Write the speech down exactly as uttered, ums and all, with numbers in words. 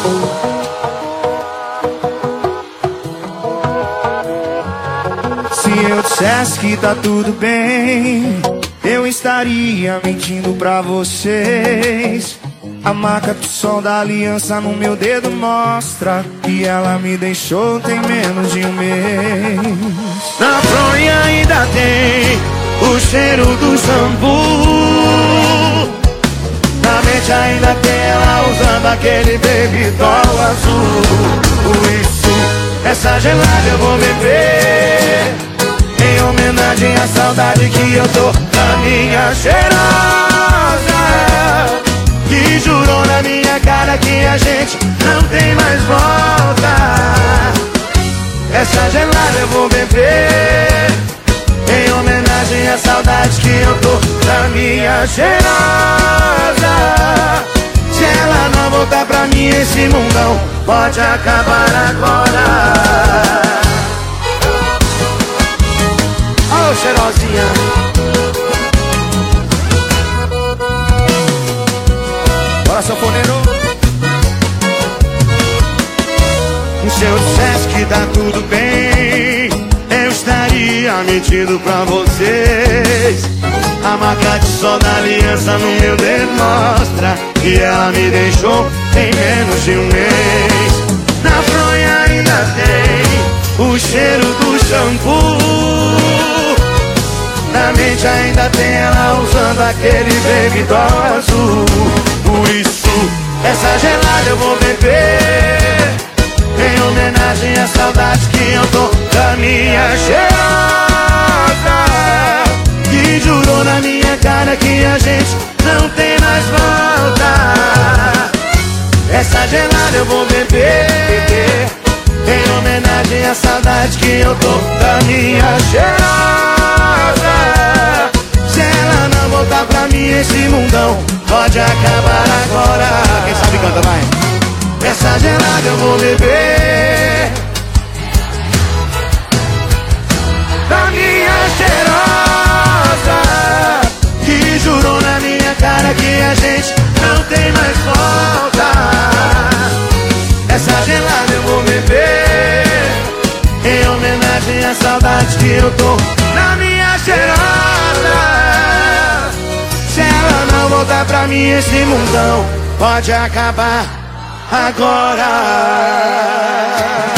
Se eu dissesse que tá tudo bem, eu estaria mentindo pra vocês. A marca do sol da aliança no meu dedo mostra que ela me deixou tem menos de um mês. Na fronha ainda tem o cheiro do shampoo. Na mente ainda tem ela usando aquele baby doll azul. Por isso, essa gelada eu vou beber, em homenagem à saudade que eu tô da minha cheirosa, que jurou na minha cara que a gente não tem mais volta. Essa gelada eu vou beber, em homenagem à saudade que eu tô da minha cheirosa. Se ela não voltar pra mim, esse mundão pode acabar agora. Ô, cheirosinha. Bora, sanfoneiro. Se eu dissesse que tá tudo bem, eu estaria mentindo pra vocês. A marca de sol da aliança no meu dedo mostra que ela me deixou em menos de um mês. Na fronha ainda tem o cheiro do shampoo. Na mente ainda tem ela usando aquele baby doll azul. Por isso, essa gelada eu vou beber, em homenagem à saudade que eu tô da minha cheirosa, que jurou na minha cara que a gente não tem mais volta. Essa gelada eu vou beber, em homenagem à saudade que eu tô da minha cheirosa. Se ela não voltar pra mim, esse mundão pode acabar agora. Quem sabe canta, vai. Essa gelada eu vou beber, da minha cheirosa, que jurou na minha cara que a gente não tem mais volta. Essa gelada eu vou beber, em homenagem à saudade que eu tô na minha cheirosa. Se ela não voltar pra mim, esse mundão pode acabar agora.